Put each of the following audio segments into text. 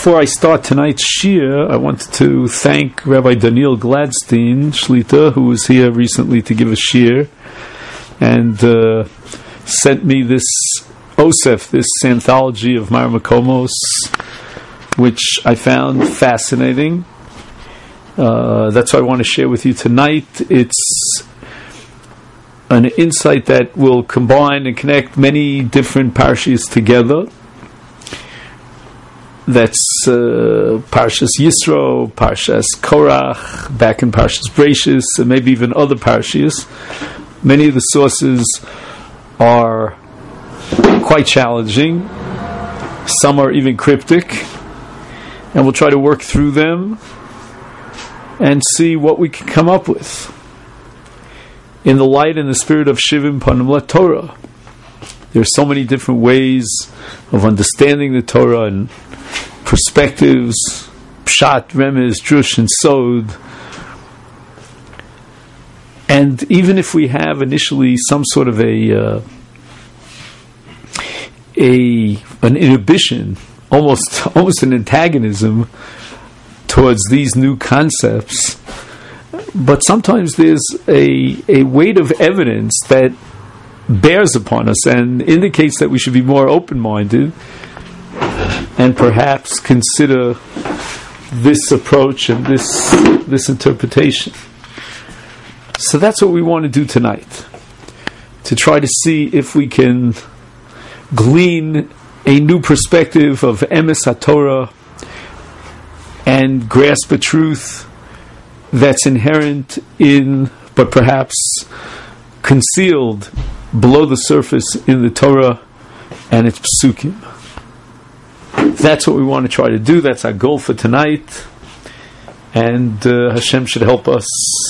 Before I start tonight's shir, I wanted to thank Rabbi Daniel Gladstein Shlita, who was here recently to give a shir, and sent me this Osef, this anthology of Mar Makomos, which I found fascinating. That's what I want to share with you tonight. It's an insight that will combine and connect many different parashas together. That's Parshas Yisro, Parshas Korach, back in Parshas Bereishis, and maybe even other parashas. Many of the sources are quite challenging. Some are even cryptic. And we'll try to work through them and see what we can come up with in the light and the spirit of Shivim Panim LaTorah. There are so many different ways of understanding the Torah and perspectives, Pshat, Remez, Drush, and Sod. And even if we have initially some sort of an inhibition, almost an antagonism towards these new concepts, but sometimes there's a weight of evidence that bears upon us and indicates that we should be more open-minded and perhaps consider this approach and this interpretation. So that's what we want to do tonight, to try to see if we can glean a new perspective of Emes HaTorah and grasp a truth that's inherent in, but perhaps concealed below the surface in the Torah and its psukim. That's what we want to try to do. That's our goal for tonight. And Hashem should help us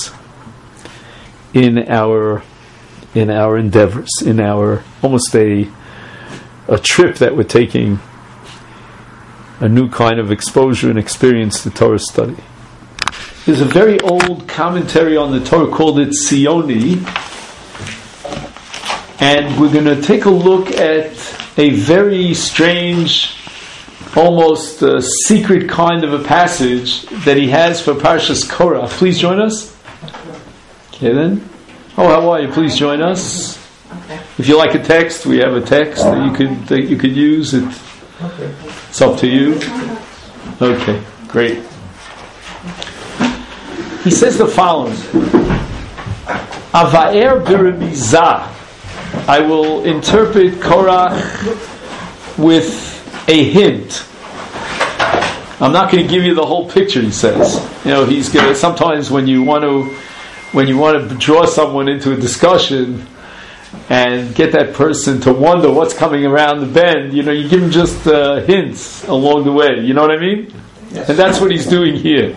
in our endeavors, in our almost a trip that we're taking, a new kind of exposure and experience to Torah study. There's a very old commentary on the Torah called it Sioni, and we're going to take a look at a very strange, almost secret kind of a passage that he has for Parshas Korach. Please join us. Okay then. Oh, how are you? Please join us. Okay. If you like a text, we have a text that you could use. It's up to you. Okay, great. He says the following: Avaer b'remizah. I will interpret Korach with a hint. I'm not going to give you the whole picture, he says. He's going to, sometimes when you want to draw someone into a discussion and get that person to wonder what's coming around the bend, you give him just hints along the way. You know what I mean? Yes. And that's what he's doing here.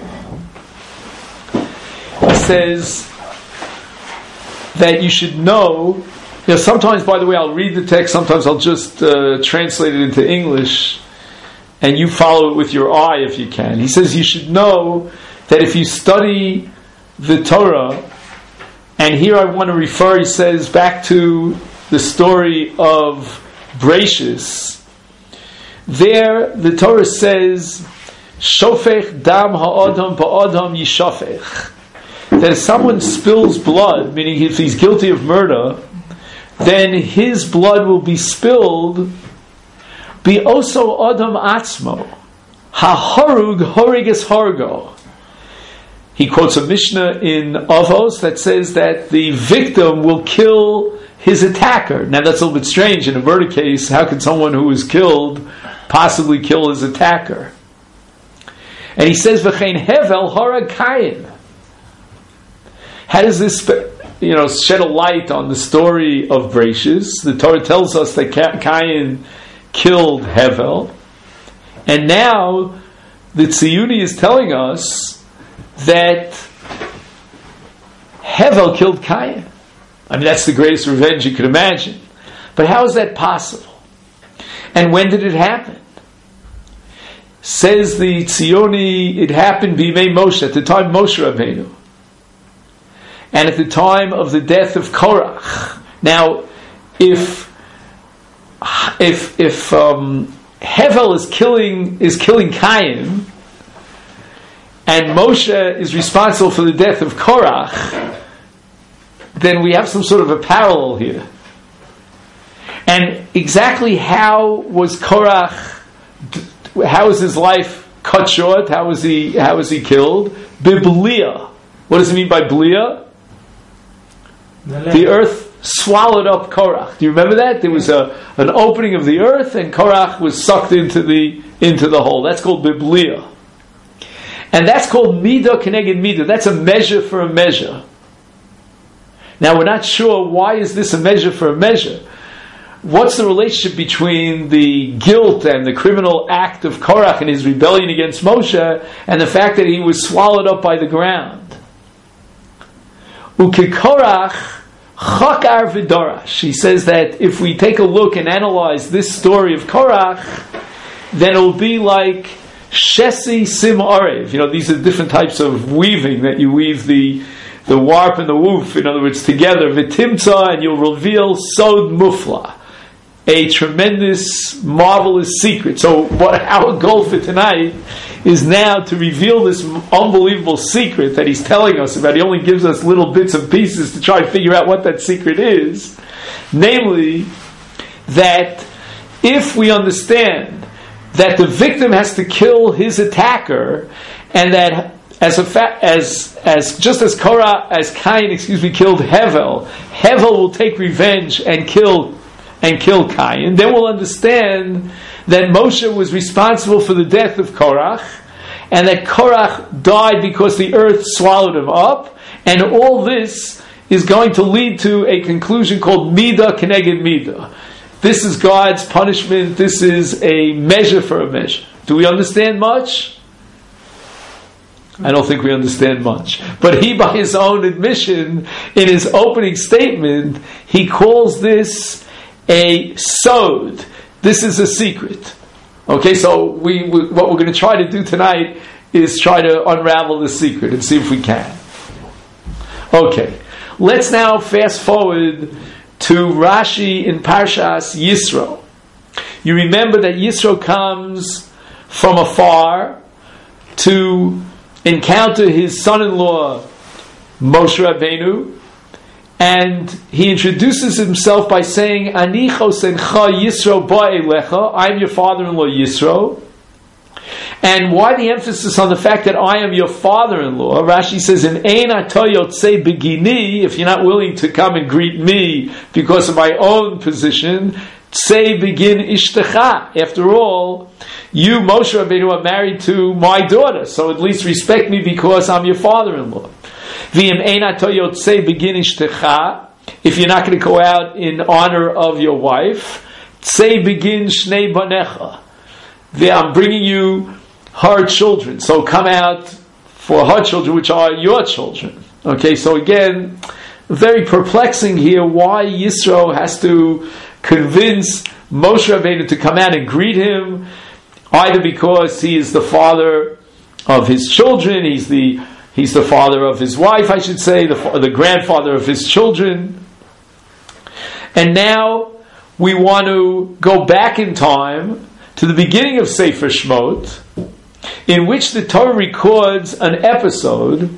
He says that you should know. Sometimes, by the way, I'll read the text, sometimes I'll just translate it into English, and you follow it with your eye if you can. He says you should know that if you study the Torah, and here I want to refer, he says, back to the story of Bereishis. There, the Torah says, Shofech dam ha'adam ba'adam yishafech. That if someone spills blood, meaning if he's guilty of murder, then his blood will be spilled. Be oso adam atzmo, ha'harug horiges hargo. He quotes a Mishnah in Avos that says that the victim will kill his attacker. Now that's a little bit strange. In a murder case, how can someone who is killed possibly kill his attacker? And he says, V'chein hevel harag Kayin. How does this shed a light on the story of Bereishis? The Torah tells us that Kayin killed Hevel, and now the Tziyuni is telling us that Hevel killed Kayin. I mean, that's the greatest revenge you could imagine. But how is that possible? And when did it happen? Says the Tzioni, it happened b'imei Moshe, at the time of Moshe Rabbeinu, and at the time of the death of Korach. Now, if Hevel is killing Cain, and Moshe is responsible for the death of Korach, then we have some sort of a parallel here. And exactly how was Korach? How was his life cut short? How was he killed? Biblia. What does it mean by blia? The earth swallowed up Korach. Do you remember that? There was an opening of the earth, and Korach was sucked into the hole. That's called Biblia. And that's called Midah Keneged Midah. That's a measure for a measure. Now we're not sure why is this a measure for a measure. What's the relationship between the guilt and the criminal act of Korach and his rebellion against Moshe and the fact that he was swallowed up by the ground? Ukekorach chakar v'dorash. She says that if we take a look and analyze this story of Korach, then it will be like Shesi Sim Arev. These are different types of weaving that you weave the warp and the woof, in other words, together. V'timtza, and you'll reveal Sod Mufla, a tremendous, marvelous secret. So our goal for tonight is now to reveal this unbelievable secret that he's telling us about. He only gives us little bits and pieces to try and figure out what that secret is. Namely, that if we understand that the victim has to kill his attacker, and that just as Cain killed Hevel, Hevel will take revenge and kill Cain, then we'll understand that Moshe was responsible for the death of Korach, and that Korach died because the earth swallowed him up, and all this is going to lead to a conclusion called Midah Keneged Midah. This is God's punishment. This is a measure for a measure. Do we understand much? I don't think we understand much. But he, by his own admission, in his opening statement, he calls this a sod. This is a secret. Okay, so what we're going to try to do tonight is try to unravel the secret and see if we can. Okay, let's now fast forward to Rashi in Parshas Yisro. You remember that Yisro comes from afar to encounter his son-in-law Moshe Rabbeinu, and he introduces himself by saying, Ani chosencha Yisro ba'elecha, I am your father-in-law Yisro. And why the emphasis on the fact that I am your father-in-law? Rashi says, in ein atoyotse begini, if you're not willing to come and greet me because of my own position, say begin ishtecha. After all, you, Moshe Rabbeinu, are married to my daughter, so at least respect me because I'm your father-in-law. V'im ein atoyotse begin ishtecha, if you're not going to go out in honor of your wife, say begin shnei banecha. I'm bringing you her children, so come out for her children, which are your children. Okay, so again, very perplexing here why Yisro has to convince Moshe Rabbeinu to come out and greet him, either because he is the father of his children, he's the father of his wife, I should say, the grandfather of his children. And now we want to go back in time to the beginning of Sefer Shmot, in which the Torah records an episode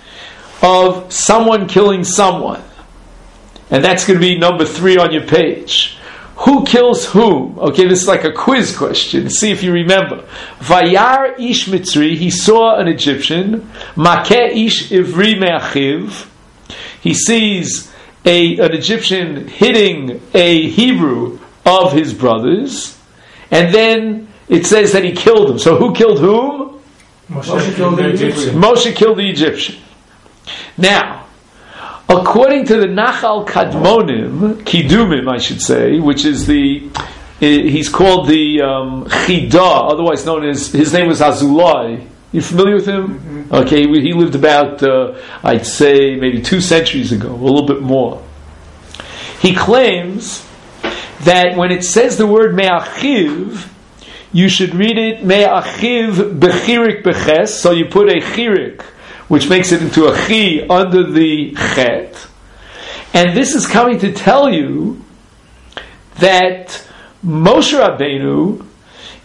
of someone killing someone. And that's going to be number 3 on your page. Who kills whom? Okay, this is like a quiz question. See if you remember. Vayar ish Mitzri, he saw an Egyptian. Makeh ish ivri me'achiv. He sees an Egyptian hitting a Hebrew of his brothers. And then it says that he killed him. So who killed whom? Moshe killed the Egyptian. Moshe killed the Egyptian. Now, according to the Nachal Kidumim, I should say, which is he's called the Chida, otherwise known as, his name was Azulai. You familiar with him? Mm-hmm. Okay, he lived about, I'd say, maybe 2 centuries ago, a little bit more. He claims that when it says the word me'achiv, you should read it me'achiv bechirik beches, so you put a chirik, which makes it into a chi under the chet. And this is coming to tell you that Moshe Rabbeinu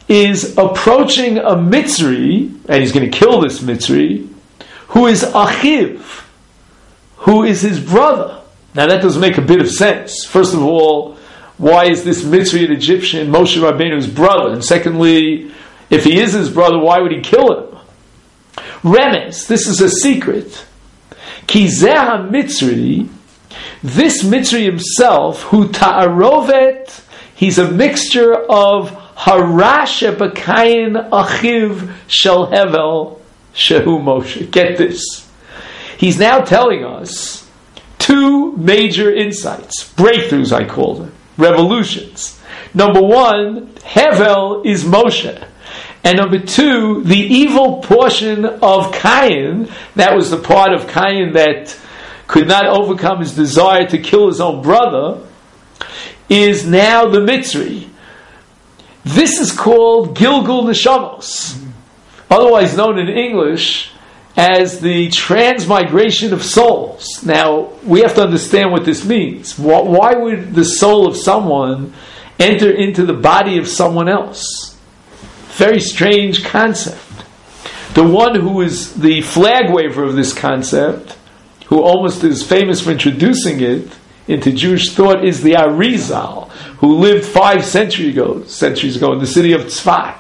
is approaching a Mitzri, and he's going to kill this Mitzri, who is Achiv, who is his brother. Now that doesn't make a bit of sense. First of all, why is this Mitzri an Egyptian, Moshe Rabbeinu's brother? And secondly, if he is his brother, why would he kill him? Remes, this is a secret. Ki zeh ha-Mitzri, this Mitzri himself, who ta'arovet, he's a mixture of harasha b'kayin achiv shel hevel shehu Moshe. Get this. He's now telling us two major insights, breakthroughs I call them, revolutions. Number one, Hevel is Moshe. And number two, the evil portion of Cain, that was the part of Cain that could not overcome his desire to kill his own brother, is now the Mitzri. This is called Gilgul Neshamos, otherwise known in English as the transmigration of souls. Now, we have to understand what this means. Why would the soul of someone enter into the body of someone else? Very strange concept. The one who is the flag waver of this concept, who almost is famous for introducing it into Jewish thought, is the Arizal, who lived 5 centuries ago in the city of Tzfat.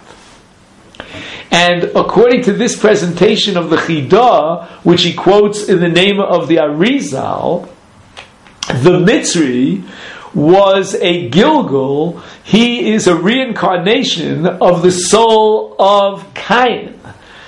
And according to this presentation of the Chidah, which he quotes in the name of the Arizal, the Mitzri was a Gilgul. He is a reincarnation of the soul of Cain.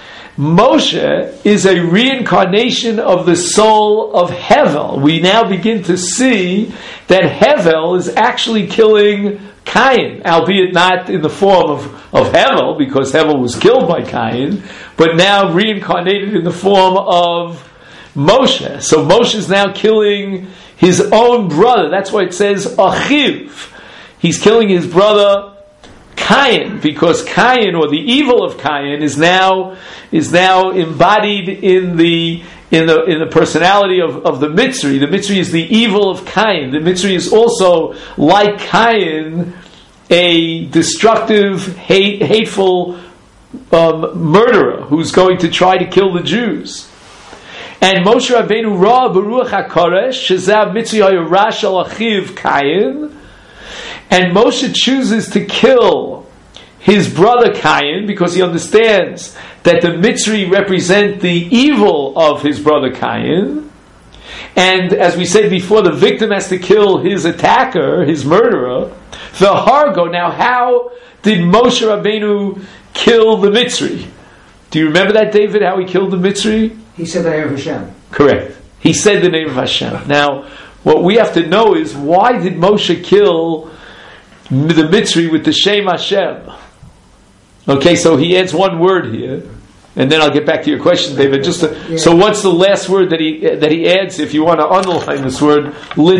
Moshe is a reincarnation of the soul of Hevel. We now begin to see that Hevel is actually killing Cain, albeit not in the form of Hevel, because Hevel was killed by Cain, but now reincarnated in the form of Moshe. So Moshe is now killing his own brother. That's why it says Achiv. He's killing his brother Cain, because Cain, or the evil of Cain, is now embodied in the personality of the Mitzri. The Mitzri is the evil of Cain. The Mitzri is also, like Cain, a destructive, hateful murderer who's going to try to kill the Jews. And Moshe Rabbeinu Ra Baruch HaKoresh Shezah Mitzri HaYorash Al Achiv Cain, and Moshe chooses to kill his brother Cain because he understands that the Mitzri represent the evil of his brother Cain. And as we said before, the victim has to kill his attacker, his murderer, the Hargo. Now, how did Moshe Rabbeinu kill the Mitzri? Do you remember that, David, how he killed the Mitzri? He said the name of Hashem. Correct. He said the name of Hashem. Now, what we have to know is, why did Moshe kill the Mitzri with the Shem Hashem? Okay, so he adds one word here, and then I'll get back to your question, David. So what's the last word that he adds? If you want to underline this word,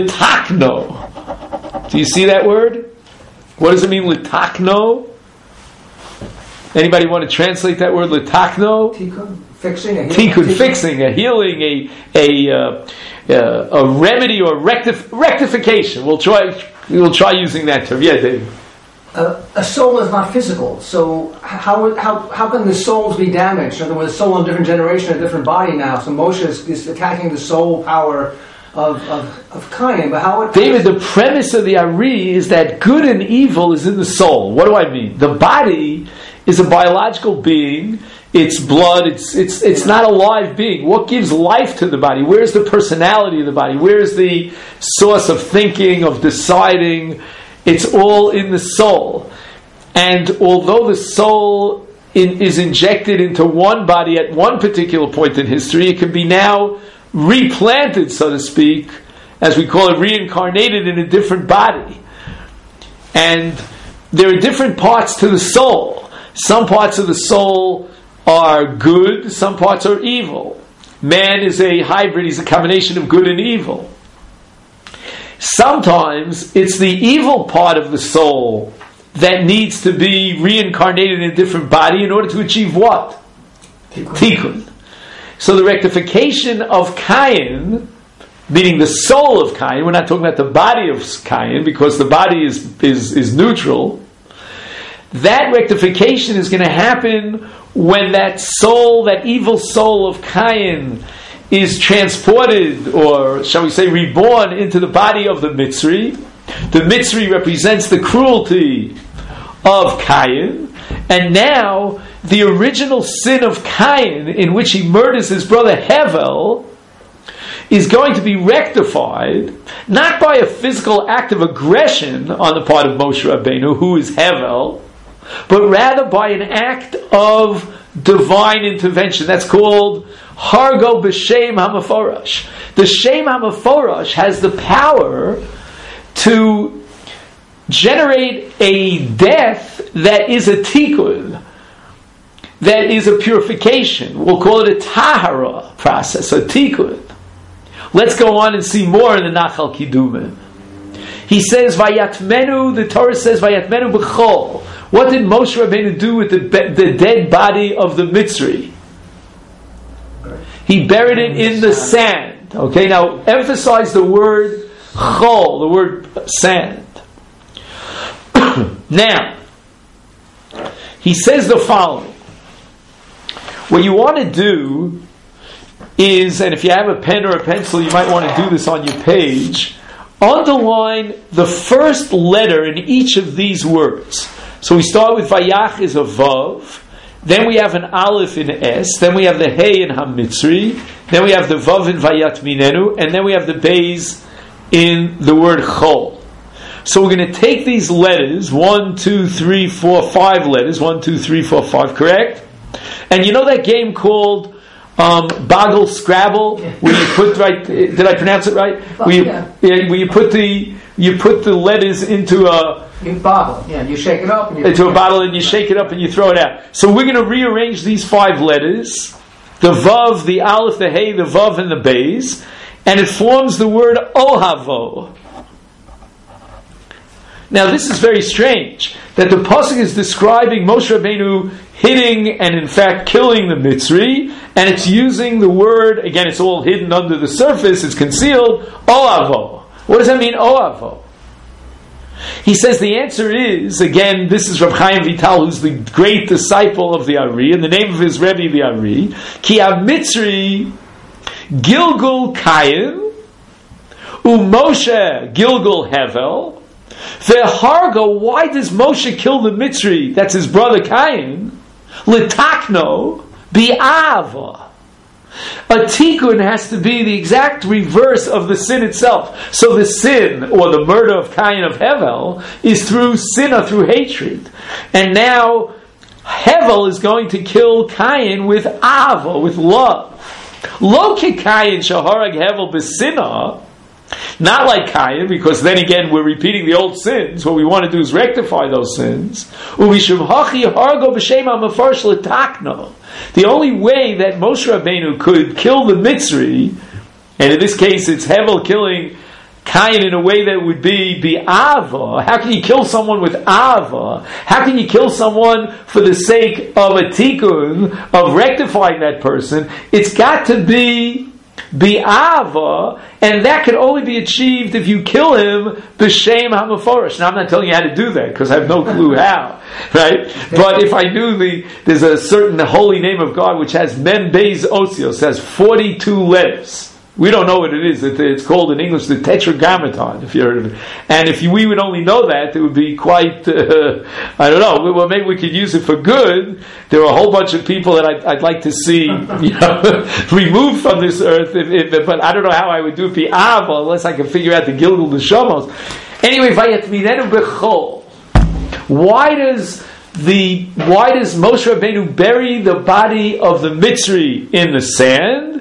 litakno. Do you see that word? What does it mean, litakno? Anybody want to translate that word, litakno? Tikkun, fixing, a healing, a remedy or rectification. We'll try using that term. Yeah, David. A soul is not physical, so how can the souls be damaged? In other words, a soul in a different generation, a different body now. So Moshe is attacking the soul power of Cain. But how? David, the premise of the Ari is that good and evil is in the soul. What do I mean? The body is a biological being. It's blood. It's not a live being. What gives life to the body? Where's the personality of the body? Where's the source of thinking, of deciding? It's all in the soul. And although the soul is injected into one body at one particular point in history, it can be now replanted, so to speak, as we call it, reincarnated in a different body. And there are different parts to the soul. Some parts of the soul are good, some parts are evil. Man is a hybrid, he's a combination of good and evil. Sometimes it's the evil part of the soul that needs to be reincarnated in a different body in order to achieve what? Tikkun. So the rectification of Cain, meaning the soul of Cain, we're not talking about the body of Cain because the body is neutral. that rectification is going to happen when that soul, that evil soul of Cain, is transported, or shall we say reborn, into the body of the Mitzri. The Mitzri represents the cruelty of Cain, and now the original sin of Cain, in which he murders his brother Hevel, is going to be rectified, not by a physical act of aggression on the part of Moshe Rabbeinu, who is Hevel, but rather by an act of divine intervention. That's called Hargo B'Shem HaMeforash. The Shem HaMeforash has the power to generate a death that is a tikkun, that is a purification. We'll call it a tahara process, a tikkun. Let's go on and see more in the Nachal Kidumim. He says, Vayatmenu, the Torah says, Vayatmenu b'chol. What did Moshe Rabbeinu do with the dead body of the Mitzri? He buried it in the sand. Okay, now emphasize the word chol, the word sand. Now, he says the following. What you want to do is, and if you have a pen or a pencil, you might want to do this on your page, underline the first letter in each of these words. So we start with Vayach is a Vav, then we have an Aleph in Es, then we have the Hey in HaMitzri, then we have the Vav in Vayat Minenu, and then we have the Beis in the word Chol. So we're going to take these letters, 1, 2, 3, 4, 5 letters, 1, 2, 3, 4, 5, correct? And you know that game called Boggle Scrabble, where you put, right, did I pronounce it right? Where you put the letters into a bottle. Yeah, you shake it up. Into a bottle, and you shake it up and you throw it out. So we're going to rearrange these 5 letters, the Vav, the Aleph, the Hey, the Vav, and the Beis, and it forms the word Ohavo. Now this is very strange, that the Pasuk is describing Moshe Rabbeinu hitting and in fact killing the Mitzri, and it's using the word, again it's all hidden under the surface, it's concealed, Ohavo. What does that mean, Ohavo? He says the answer is, again, this is Rav Chaim Vital, who's the great disciple of the Ari, and the name of his Rebbe, the Ari, Ki ha-Mitzri Gilgul Cain, Moshe Gilgul Hevel, Ve'hargo, why does Moshe kill the Mitzri, that's his brother Cain, L'takno bi'ava. A tikkun has to be the exact reverse of the sin itself. So the sin, or the murder of Cain of Hevel, is through sin or through hatred. And now Hevel is going to kill Cain with ava, with love. Lo ki Cain shaharag Hevel b'sinah, not like Cain, because then again we're repeating the old sins. What we want to do is rectify those sins. The only way that Moshe Rabbeinu could kill the Mitzri, and in this case it's Hevel killing Cain in a way that would be ava. How can you kill someone with ava? How can you kill someone for the sake of a tikkun, of rectifying that person? It's got to be ava, and that can only be achieved if you kill him b'shem ha'meforish. Now I'm not telling you how to do that because I have no clue how, right? But if I knew there's a certain holy name of God which has Mem Beis Osios, has 42 letters. We don't know what it is. It's called in English the Tetragrammaton, if you heard of it. And if we would only know that, it would be quite, I don't know, well, maybe we could use it for good. There are a whole bunch of people that I'd like to see, removed from this earth, but I don't know how I would do it bi'ava unless I can figure out the Gilgul Neshamos. Anyway, Vayatminenu b'chol. Why does Moshe Rabbeinu bury the body of the Mitzri in the sand?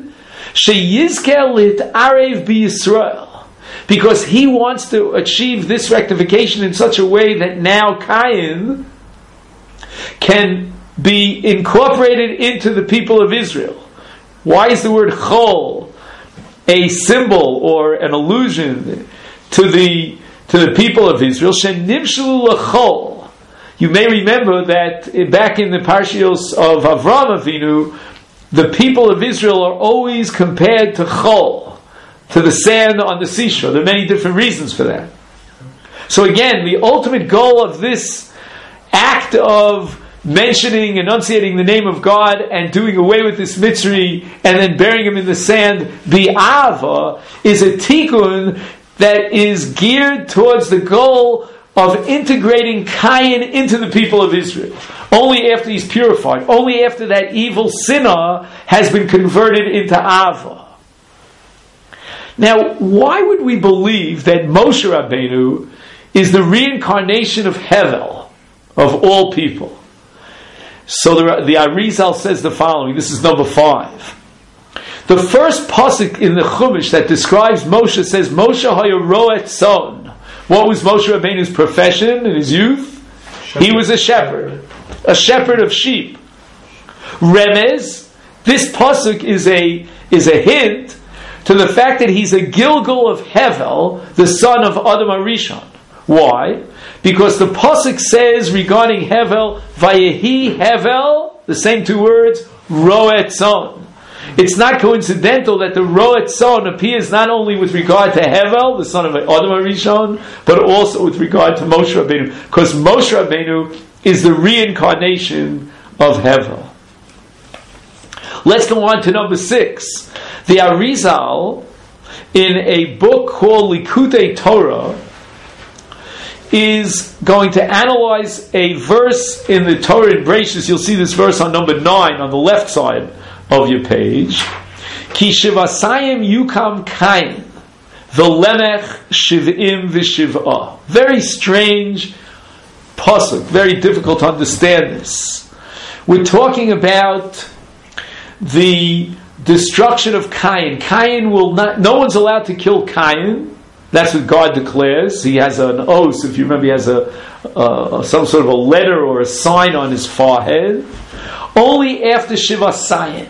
Because he wants to achieve this rectification in such a way that now Cain can be incorporated into the people of Israel. Why is the word chol a symbol or an allusion to the people of Israel? Shenimshlu lachol. You may remember that back in the Parshios of Avraham Avinu, the people of Israel are always compared to chol, to the sand on the seashore. There are many different reasons for that. So again, the ultimate goal of this act of mentioning, enunciating the name of God and doing away with this mitzri and then burying him in the sand, bi'ava, is a tikkun that is geared towards the goal of integrating Cain into the people of Israel. Only after he's purified, only after that evil sinner has been converted into Ava. Now, why would we believe that Moshe Rabbeinu is the reincarnation of Hevel, of all people? So the Arizal says the following. This is number 5. The first pasuk in the Chumash that describes Moshe says, Moshe haya ro'et son. What was Moshe Rabbeinu's profession in his youth? Shepherd. He was a shepherd of sheep. Remez, this pasuk is a hint to the fact that he's a Gilgal of Hevel, the son of Adam HaRishon. Why? Because the pasuk says regarding Hevel, Vayehi Hevel, the same 2 words, Ro'et son. It's not coincidental that the Ro'et son appears not only with regard to Hevel, the son of Adam HaRishon, but also with regard to Moshe Rabbeinu, because Moshe Rabbeinu is the reincarnation of Hevel. Let's go on to number 6. The Arizal, in a book called Likutei Torah, is going to analyze a verse in the Torah in Bereshis. You'll see this verse on number 9 on the left side of your page. Ki shivasayim yukam Cain, v'lemech shiv'im v'shiv'ah. Very strange pasuk, very difficult to understand this. We're talking about the destruction of Cain. Cain will not, no one's allowed to kill Cain. That's what God declares. He has an oath, if you remember, he has some sort of a letter or a sign on his forehead. Only after Shivasayim.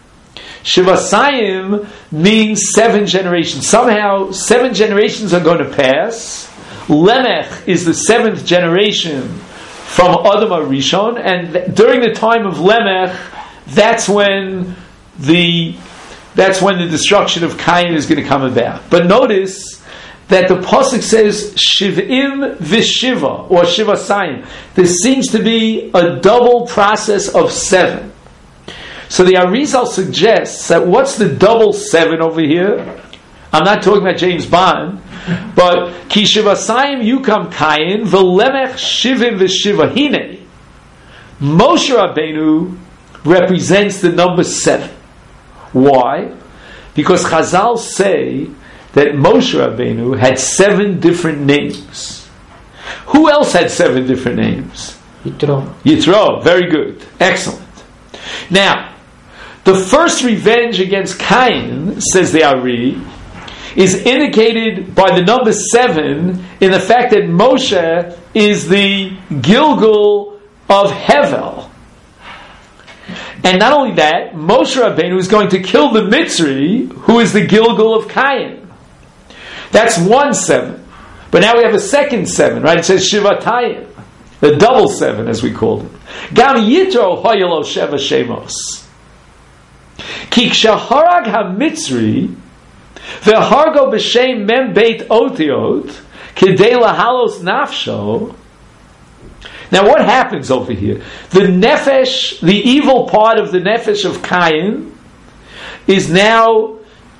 Shivasayim means 7 generations. Somehow 7 generations are going to pass. Lemech is the 7th generation from Adam HaRishon, and during the time of Lemech, that's when the destruction of Cain is going to come about. But notice that the pasuk says Shiv'im v'Shiva, or Shivasayim. There seems to be a double process of 7. So the Arizal suggests that what's the double 7 over here? I'm not talking about James Bond, but Ki Shivasayim yukam Cain v'lemech Shivim v'Shiva. Hine, Moshe Rabbeinu represents the number 7. Why? Because Chazal say that Moshe Rabbeinu had 7 different names. Who else had 7 different names? Yitro. Very good. Excellent. Now, the first revenge against Cain, says the Ari, is indicated by the number 7 in the fact that Moshe is the Gilgal of Hevel. And not only that, Moshe Rabbeinu is going to kill the Mitzri, who is the Gilgal of Cain. That's 1 7. But now we have a second 7, right? It says Shivatayim, the double 7, as we called it. Gam Yitro Hoyelo Sheva Shemos. Ki kshaharag ha-Mitzri v'hargo b'shem mem beit otiot k'dei lahalos nafsho. Now what happens over here? The nefesh, the evil part of the nefesh of Cain, is now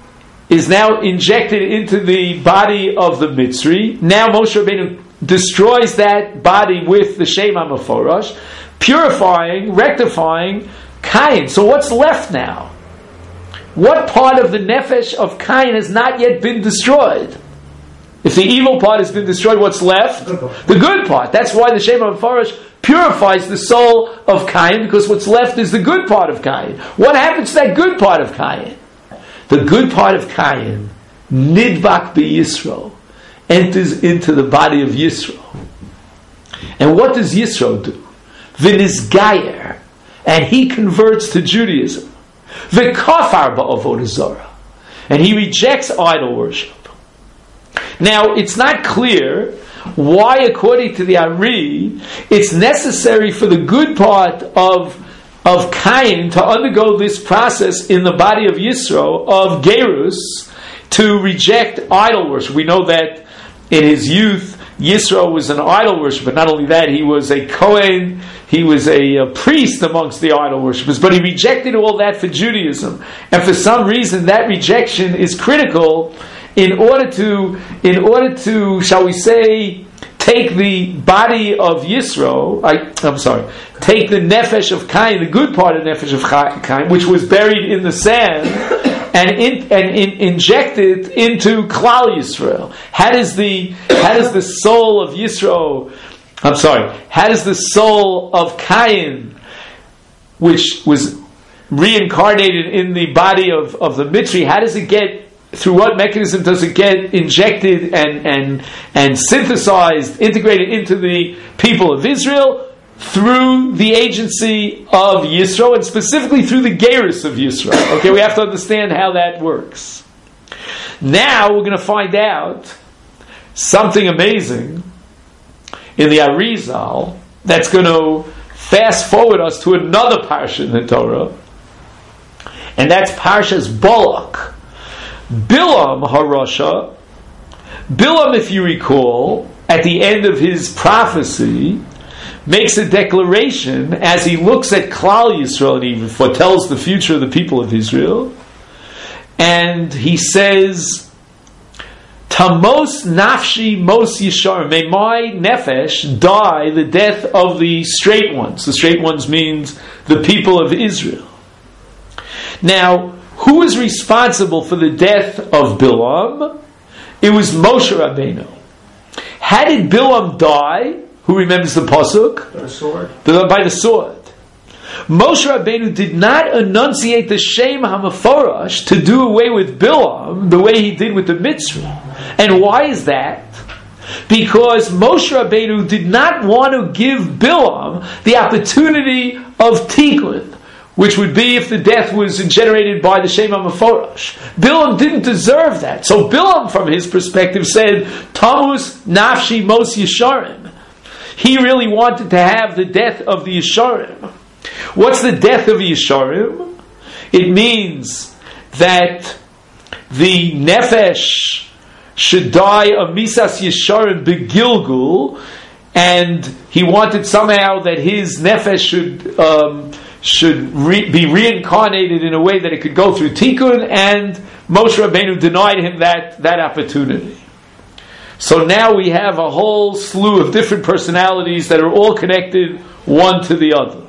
injected into the body of the Mitzri. Now Moshe Rabbeinu destroys that body with the Shem HaMeforash, purifying, rectifying Cain. So what's left now? What part of the nefesh of Cain has not yet been destroyed? If the evil part has been destroyed, what's left? The good part. That's why the Shem HaMeforash purifies the soul of Cain, because what's left is the good part of Cain. What happens to that good part of Cain? The good part of Cain, Nidbak BeYisro, enters into the body of Yisro. And what does Yisro do? V'nizgayer, and he converts to Judaism. V'kafar ba'avodah zarah, and he rejects idol worship. Now, it's not clear why, according to the Ari, it's necessary for the good part of Cain to undergo this process in the body of Yisro, of Gerus, to reject idol worship. We know that in his youth, Yisro was an idol worshiper. Not only that, he was a Kohen, he was a priest amongst the idol worshippers, but he rejected all that for Judaism. And for some reason, that rejection is critical in order to, shall we say, take the body of Yisro, take the nefesh of Cain, the good part of nefesh of Cain, which was buried in the sand, and inject it into Klal Yisrael. How does the soul of Yisro, how does the soul of Cain, which was reincarnated in the body of the Mitzri, how does it get, through what mechanism does it get injected and synthesized, integrated into the people of Israel? Through the agency of Yisro, and specifically through the Gerus of Yisro. Okay, we have to understand how that works. Now we're going to find out something amazing in the Arizal that's going to fast forward us to another parsha in the Torah, and that's Parshas Balak. Bilam Harasha, Bilam, if you recall, at the end of his prophecy, makes a declaration as he looks at Klal Yisrael and he foretells the future of the people of Israel, and he says, Tamos nafshi mos yishar, may my nefesh die the death of the straight ones. The straight ones means the people of Israel. Now, who is responsible for the death of Bilam? It was Moshe Rabbeinu. How did Bilam die? Who remembers the pasuk? By the sword. By the sword. Moshe Rabbeinu did not enunciate the Shem HaMeforash to do away with Bilam the way he did with the Mitzri. And why is that? Because Moshe Rabbeinu did not want to give Bilam the opportunity of tikkun, which would be if the death was generated by the Shem HaMeforash. Bilam didn't deserve that. So Bilam, from his perspective, said, Tamus nafshi mos yisharim. He really wanted to have the death of the Yisharim. What's the death of the Yisharim? It means that the Nefesh should die of Misas Yisharim begilgul, and he wanted somehow that his Nefesh should be reincarnated in a way that it could go through Tikkun, and Moshe Rabbeinu denied him that opportunity. So now we have a whole slew of different personalities that are all connected one to the other.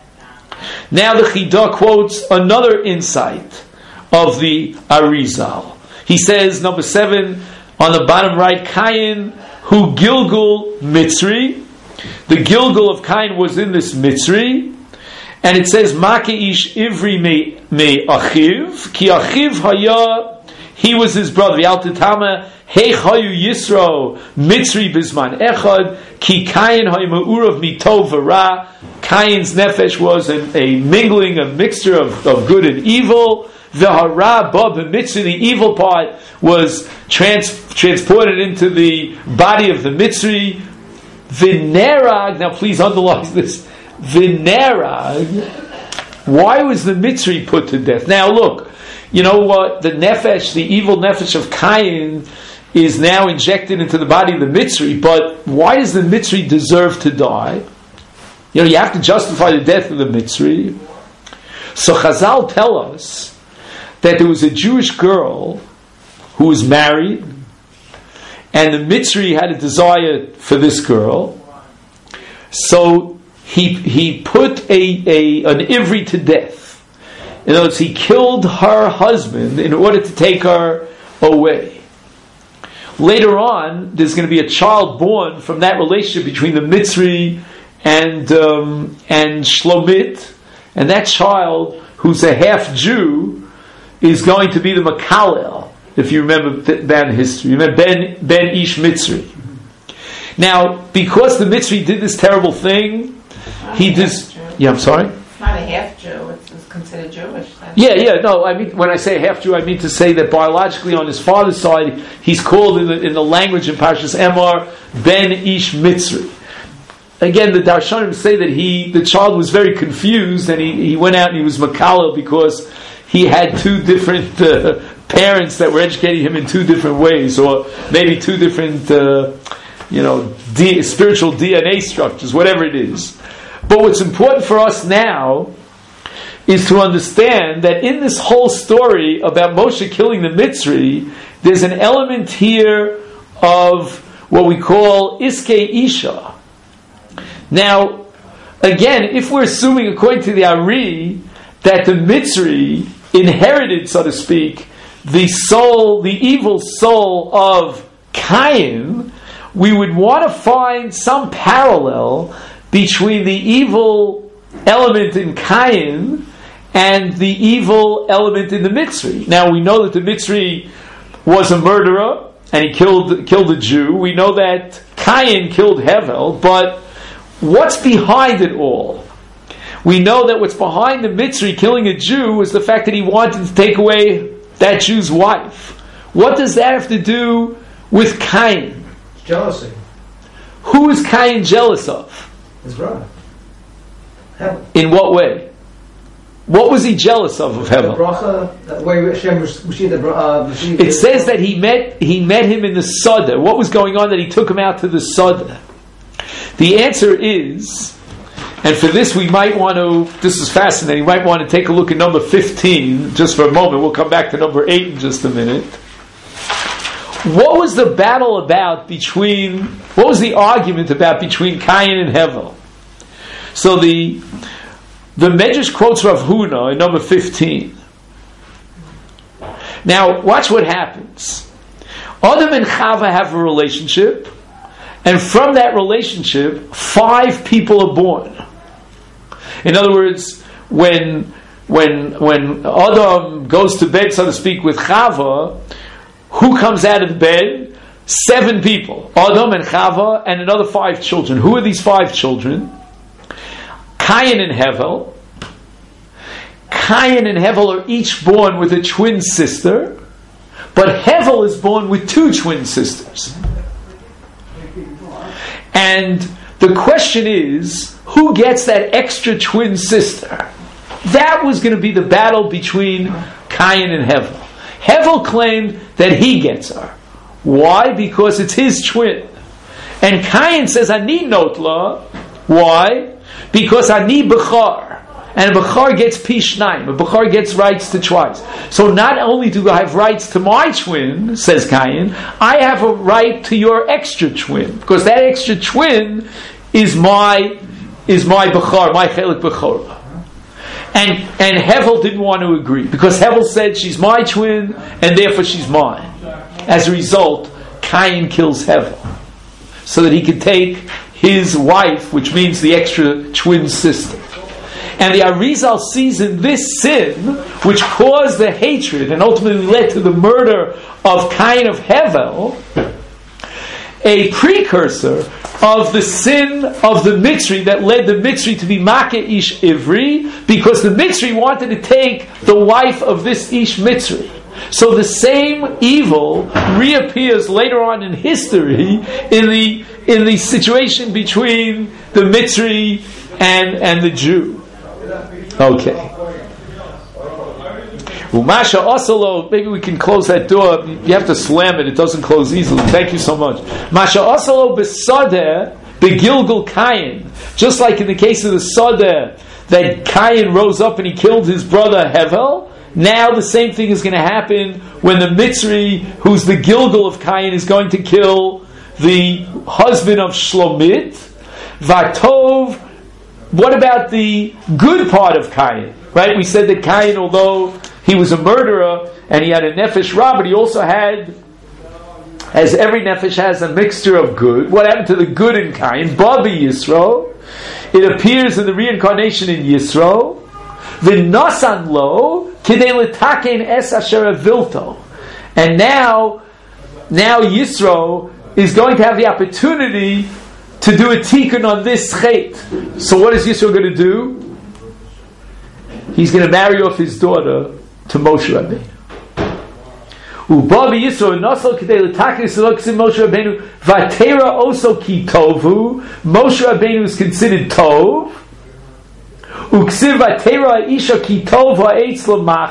Now the Chidah quotes another insight of the Arizal. He says, number 7, on the bottom right, Cain, who Gilgul Mitzri. The Gilgul of Cain was in this Mitzri. And it says, Makeish Ivri me Achiv, Ki Achiv Haya, he was his brother. Yaltitama Hey Chayu Yisro Mitzri Bizman Echad Ki Kain Haymaurav Mitov V'Ra. Cain's nefesh was a mingling, a mixture of good and evil. V'Hara Ba B'Mitzri, the evil part was transported into the body of the Mitzri. V'Nerag, now please underline this. V'Nerag, why was the Mitzri put to death? Now look, you know what? The nefesh, the evil nefesh of Cain, is now injected into the body of the Mitzri, but why does the Mitzri deserve to die? You know, you have to justify the death of the Mitzri. So Chazal tell us that there was a Jewish girl who was married, and the Mitzri had a desire for this girl, so he put an Ivri to death. In other words, he killed her husband in order to take her away. Later on, there's going to be a child born from that relationship between the Mitzri and Shlomit, and that child, who's a half Jew, is going to be the Makalel, if you remember that history. You remember Ben Ish Mitzri. Now, because the Mitzri did this terrible thing, he just... Yeah, I'm sorry? Not a half Jew, it's considered Jewish. No, I mean, when I say half Jew, I mean to say that biologically on his father's side, he's called in the language in Parshas Emor, Ben Ish Mitzri. Again, the Darshanim say that the child was very confused, and he went out and he was Makalel because he had two different parents that were educating him in two different ways, or maybe two different spiritual DNA structures, whatever it is. But what's important for us now is to understand that in this whole story about Moshe killing the Mitzri, there's an element here of what we call Iskei Isha. Now, again, if we're assuming, according to the Ari, that the Mitzri inherited, so to speak, the evil soul of Cain, we would want to find some parallel between the evil element in Cain and the evil element in the Mitzri. Now, we know that the Mitzri was a murderer, and he killed a Jew. We know that Cain killed Hevel, but what's behind it all? We know that what's behind the Mitzri killing a Jew was the fact that he wanted to take away that Jew's wife. What does that have to do with Cain? Jealousy. Who is Cain jealous of? His brother. Hevel. In what way? What was he jealous of Hevel? The bracha, the way Hashem received the it says that he met him in the Sada. What was going on that he took him out to the Sada? The answer is, and for this we might want to, this is fascinating, we might want to take a look at number 15 just for a moment. We'll come back to number 8 in just a minute. What was the battle about what was the argument about between Cain and Hevel? So the Medrash quotes Rav Huna in number 15. Now, watch what happens. Adam and Chava have a relationship, and from that relationship, 5 people are born. In other words, when Adam goes to bed, so to speak, with Chava, who comes out of the bed? 7 people. Adam and Chava and another 5 children. Who are these 5 children? Cain and Hevel. Cain and Hevel are each born with a twin sister, but Hevel is born with 2 twin sisters. And the question is, who gets that extra twin sister? That was going to be the battle between Cain and Hevel. Hevel claimed that he gets her. Why? Because it's his twin. And Cain says, I need Notla. Why? Because I need Bechar. And a Bechar gets Pishnayim. A Bechar gets rights to twice. So not only do I have rights to my twin, says Cain, I have a right to your extra twin. Because that extra twin is my Bechar, my Chelik Bechor. And Hevel didn't want to agree. Because Hevel said, she's my twin, and therefore she's mine. As a result, Cain kills Hevel. So that he could take his wife, which means the extra twin sister. And the Arizal sees in this sin, which caused the hatred and ultimately led to the murder of Cain of Hevel, a precursor of the sin of the Mitzri that led the Mitzri to be Makeh Ish Ivri, because the Mitzri wanted to take the wife of this Ish Mitzri. So the same evil reappears later on in history in the situation between the Mitzri and the Jew. Okay. Umasha Asalo, maybe we can close that door. You have to slam it, it doesn't close easily. Thank you so much. Masha Asalo Besadeh Begilgul Cain. Just like in the case of the Sadeh, that Cain rose up and he killed his brother Hevel. Now the same thing is going to happen when the Mitzri, who's the Gilgal of Cain, is going to kill the husband of Shlomit. Vatov. What about the good part of Cain? Right? We said that Cain, although he was a murderer and he had a nefesh ra, but he also had, as every nefesh has, a mixture of good. What happened to the good in Cain? Babi Yisro. It appears in the reincarnation in Yisro. V'nasan lo kidei l'taken es asher avilto. And now Yisro is going to have the opportunity to do a tikkun on this chet. So what is Yisro going to do? He's going to marry off his daughter to Moshe Rabbeinu. Ubavi Yisro nasal k'dei l'taken s'loksim Moshe Rabbeinu v'atera oso ki tovu. Moshe Rabbeinu is considered tov. Uksiv v'atera isha ki tov ha'etz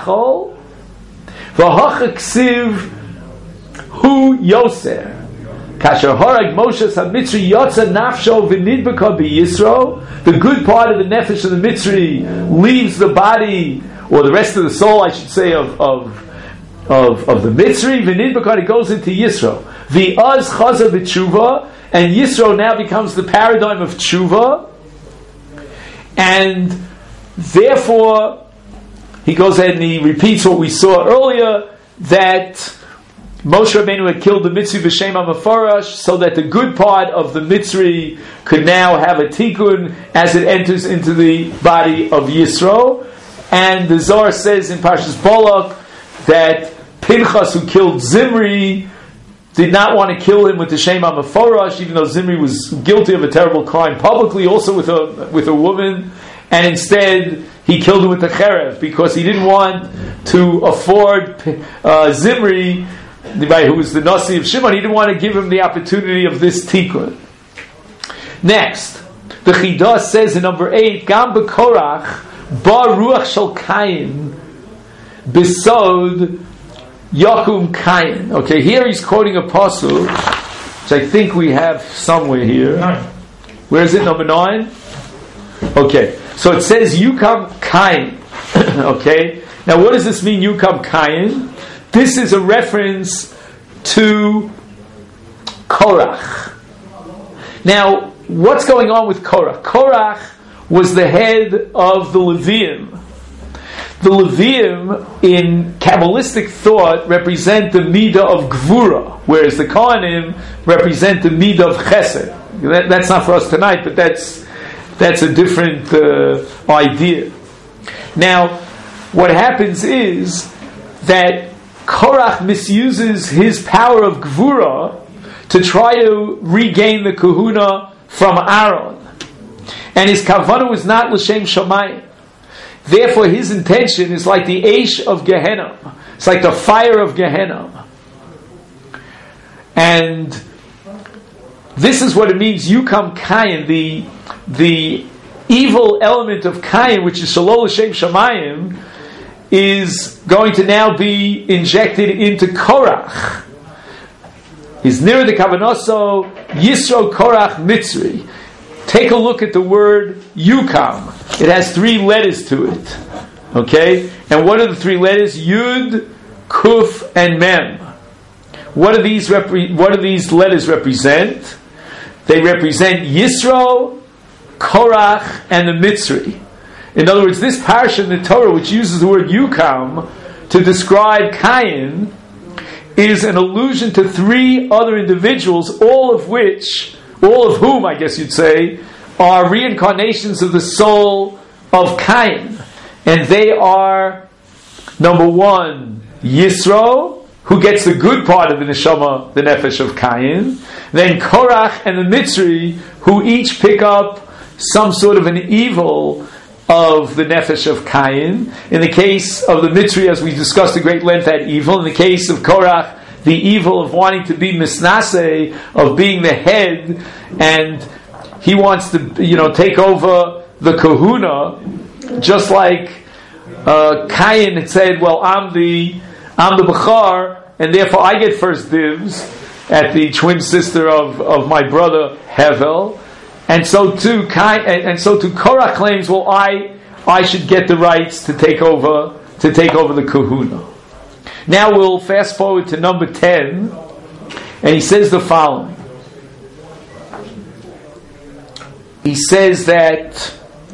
l'machol v'hacha ksiv hu yoser. Kasher Harag Moshe HaMitzri Yotza Nafsho V'Nidbeka B'Yisro. The good part of the nefesh of the Mitzri leaves the body, or the rest of the soul, I should say, of the Mitzri. V'Nidbeka, it goes into Yisro. V'Az Chaza B'Tshuva, and Yisro now becomes the paradigm of Tshuva, and therefore he goes ahead and he repeats what we saw earlier, that Moshe Rabbeinu had killed the Mitzri b'Shem HaMefarash, so that the good part of the Mitzri could now have a tikkun as it enters into the body of Yisro. And the Zohar says in Parshas Balak that Pinchas, who killed Zimri, did not want to kill him with the Shem HaMefarash, even though Zimri was guilty of a terrible crime publicly, also with a woman, and instead he killed him with the Cherev, because he didn't want to afford Zimri, who was the Nasi of Shimon, he didn't want to give him the opportunity of this tikkun. Next, the Chidah says in number 8, Gam b'Korach ba ruach shel Kayin besod yakum Kayin. Okay, here he's quoting a pasuk, which I think we have somewhere here. 9. Where is it? Number 9? Okay, so it says Yukam Kayin. Okay, now what does this mean, Yukam Kayin? This is a reference to Korach. Now, what's going on with Korach? Korach was the head of the Levium. The Levium, in Kabbalistic thought, represent the Midah of Gvura, whereas the Kohanim represent the Midah of Chesed. That's not for us tonight, but that's a different idea. Now, what happens is that Korach misuses his power of Gvura to try to regain the kahuna from Aaron. And his kavanah was not l'shem shamayim. Therefore, his intention is like the Eish of Gehenna. It's like the fire of Gehenna. And this is what it means, Yukam Kayin, the evil element of Kayin, which is Shalol l'shem shamayim, is going to now be injected into Korach. Is near the Kavanoso Yisro Korach Mitzri. Take a look at the word Yukam. It has 3 letters to it. Okay? And what are the 3 letters? Yud, Kuf, and Mem. What do these letters represent? They represent Yisro, Korach, and the Mitzri. In other words, this parsha in the Torah, which uses the word Yukam to describe Kayin, is an allusion to 3 other individuals, all of whom, I guess you'd say, are reincarnations of the soul of Kayin. And they are, number 1, Yisro, who gets the good part of the neshama, the nefesh of Kayin. Then Korach and the Mitzri, who each pick up some sort of an evil of the nefesh of Kayin. In the case of the Mitzri, as we discussed at great length, that evil. In the case of Korach, the evil of wanting to be misnase, of being the head, and he wants to, take over the kahuna, just like Kayin had said, well, I'm the Bechar, and therefore I get first dibs at the twin sister of my brother Hevel. And so too Korach claims, well, I should get the rights to take over the kahuna. Now we'll fast forward to number 10, and he says the following. He says that.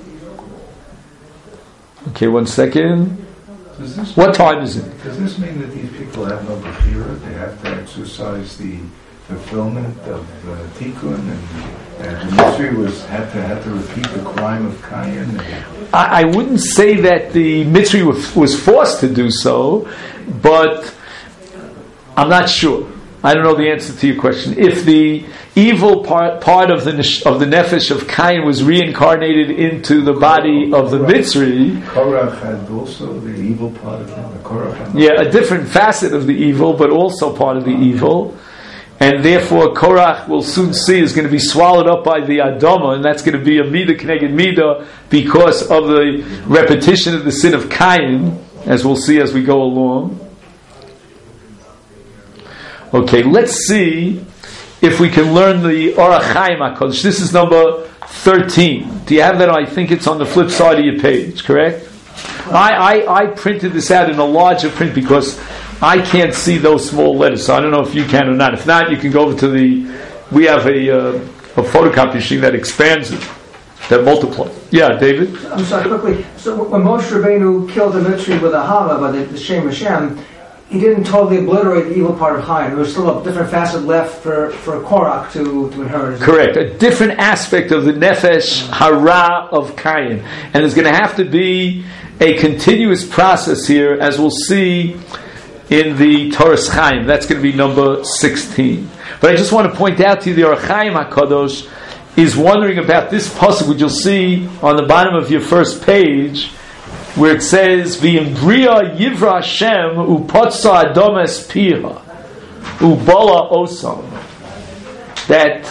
Okay, 1 second. What time is it? Does this mean that these people have no bechira? They have to exercise the fulfillment of tikkun, and the Mitzri had to repeat the crime of Kayin? I wouldn't say that the Mitzri was forced to do so, but I'm not sure. I don't know the answer to your question. If the evil part of the nefesh of Kayin was reincarnated into the body of the Mitzri, Korach had also the evil part of him. A different facet of the evil, but also part of the evil. And therefore, Korach, we'll soon see, is going to be swallowed up by the Adama, and that's going to be a Midah K'neged Midah because of the repetition of the sin of Kayin, as we'll see as we go along. Okay, let's see if we can learn the Orach Chaim HaKadosh. This is number 13. Do you have that? I think it's on the flip side of your page, correct? I printed this out in a larger print because I can't see those small letters, so I don't know if you can or not. If not, you can go over to we have a photocopy machine that expands it, that multiplies. Yeah, David? I'm sorry, quickly. So when Moshe Rabbeinu killed Dimitri with Ahava by the Shem Hashem, he didn't totally obliterate the evil part of Chaim. There was still a different facet left for Korach to inherit. Correct. A different aspect of the Nefesh Hara of Cain. And there's going to have to be a continuous process here, as we'll see in the Toras Chaim. That's going to be number 16. But I just want to point out to you the Orach Chaim HaKadosh is wondering about this pasuk, which you'll see on the bottom of your first page, where it says, "V'imbriya yivra Hashem upotza adom es piha ubala osam." That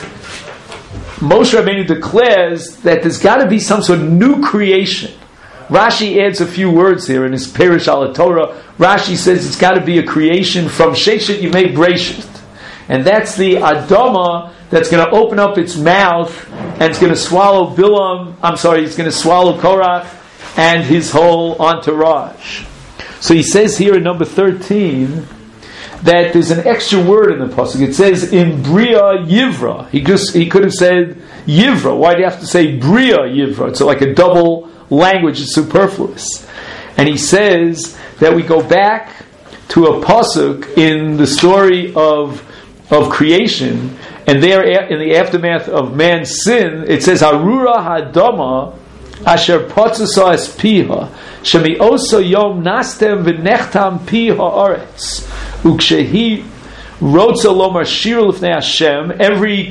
Moshe Rabbeinu declares that there's got to be some sort of new creation. Rashi adds a few words here in his Perush al Torah. Rashi says it's got to be a creation from Sheshet Yimei Breshit, and that's the Adama that's going to open up its mouth and it's going to swallow Bilam. It's going to swallow Korach and his whole entourage. So he says here in number 13 that there's an extra word in the pasuk. It says in Bria Yivra. He could have said Yivra. Why do you have to say Bria Yivra? It's like a double language. It's superfluous. And he says that we go back to a pasuk in the story of creation, and there in the aftermath of man's sin, it says Harura Hadama Asher Potzasa Es Piha Shemi Oso Yom Nastem V'Nechtam Piha Aretz Ukshehi Rotza Lomar Shir L'Fnei Hashem. Every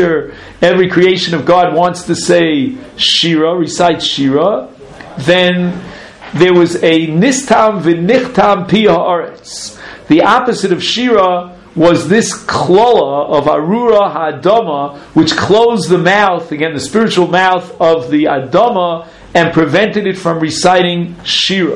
creation of God wants to say Shira, recite Shira. Then there was a Nistam V'Nichtam Piha Aretz. The opposite of Shira was this klola of Arura Ha'adama, which closed the mouth, again the spiritual mouth of the Adama, and prevented it from reciting Shira.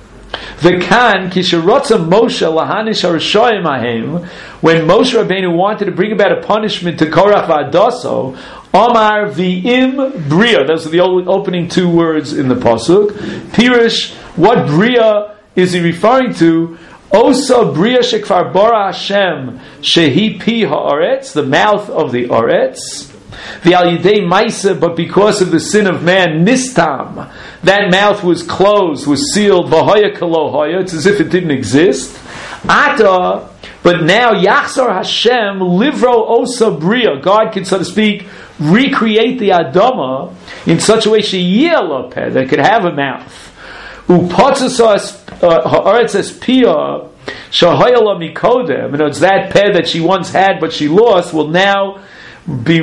V'kan kisherotza Moshe lahanish harashoyim ahem, when Moshe Rabbeinu wanted to bring about a punishment to Korach v'Adaso, Omar v'im bria. Those are the opening two words in the pasuk. Pirish, what bria is he referring to? Osa bria shekvar bara Hashem shehi pi haaretz, the mouth of the aretz. V'al yidei maisa, but because of the sin of man, nistam, that mouth was closed, was sealed. V'hoya kalohoya, it's as if it didn't exist. Ata, but now yachzor Hashem livro osa bria. God can, so to speak, recreate the Adama in such a way sheyeh peh, that it could have a mouth. Upotzasa haaretz es pia shahoyala mikodem. It's that peh that she once had but she lost will now be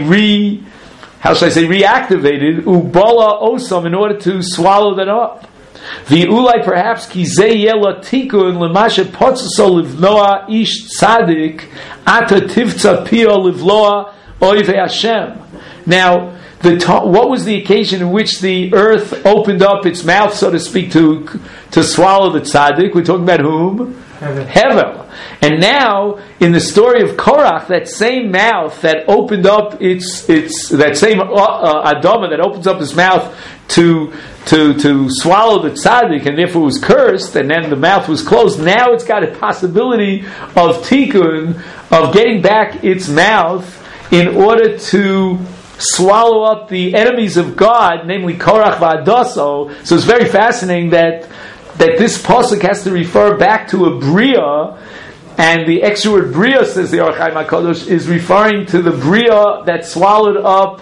reactivated. Ubala osam, in order to swallow that up. The ulai perhaps kizeh yela tikun lemashe potzaso livnoa ish tzadik ata tivtza pia livloa oivei Hashem. Now, what was the occasion in which the earth opened up its mouth, so to speak, to swallow the tzaddik? We're talking about whom? Hevel. And now, in the story of Korach, that same mouth that opened up its that same Adama that opens up his mouth to swallow the tzaddik, and therefore was cursed, and then the mouth was closed. Now it's got a possibility of tikkun, of getting back its mouth in order to swallow up the enemies of God, namely Korach v'Adaso. So it's very fascinating that this pasuk has to refer back to a bria, and the extra word bria, says the Orach Chaim HaKadosh, is referring to the bria that swallowed up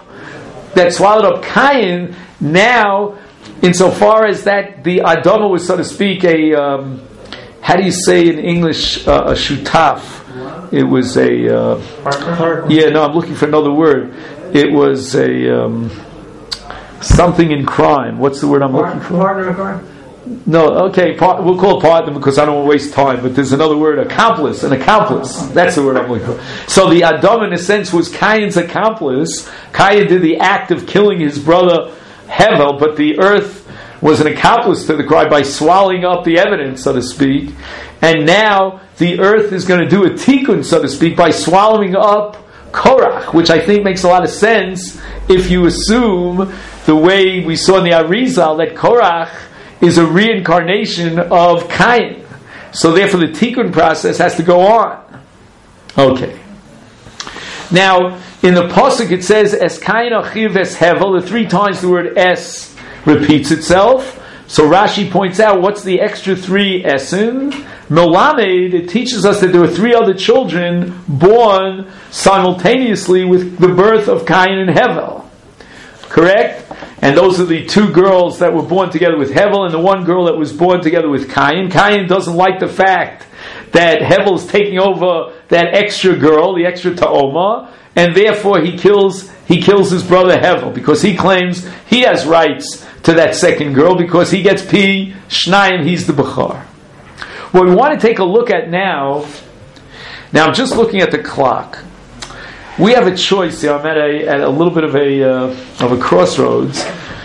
Cain. Now, insofar as that the Adama was, so to speak, how do you say in English, a shutaf? It was a I'm looking for another word. It was a something in crime. What's the word I'm looking for? Partner in crime? No, okay, we'll call it partner because I don't want to waste time, but there's another word, an accomplice. That's the word I'm looking for. So the Adam, in a sense, was Cain's accomplice. Cain did the act of killing his brother Hevel, but the earth was an accomplice to the crime by swallowing up the evidence, so to speak. And now the earth is going to do a tikkun, so to speak, by swallowing up Korach, which I think makes a lot of sense if you assume the way we saw in the Arizal that Korach is a reincarnation of Cain. So therefore the tikkun process has to go on. Okay. Now, in the Pasuk it says, Es Cain achiv es Hevel. The 3 times the word Es repeats itself. So Rashi points out, what's the extra 3 esin? Melamed, it teaches us that there were 3 other children born simultaneously with the birth of Cain and Hevel. Correct? And those are the 2 girls that were born together with Hevel and the 1 girl that was born together with Cain. Cain doesn't like the fact that Hevel is taking over that extra girl, the extra Ta'oma, and therefore he kills his brother Hevel because he claims he has rights to that second girl because he gets Pi Shnayim, he's the Bechar. What we want to take a look at now I'm just looking at the clock. We have a choice here. I'm at a little bit of a crossroads.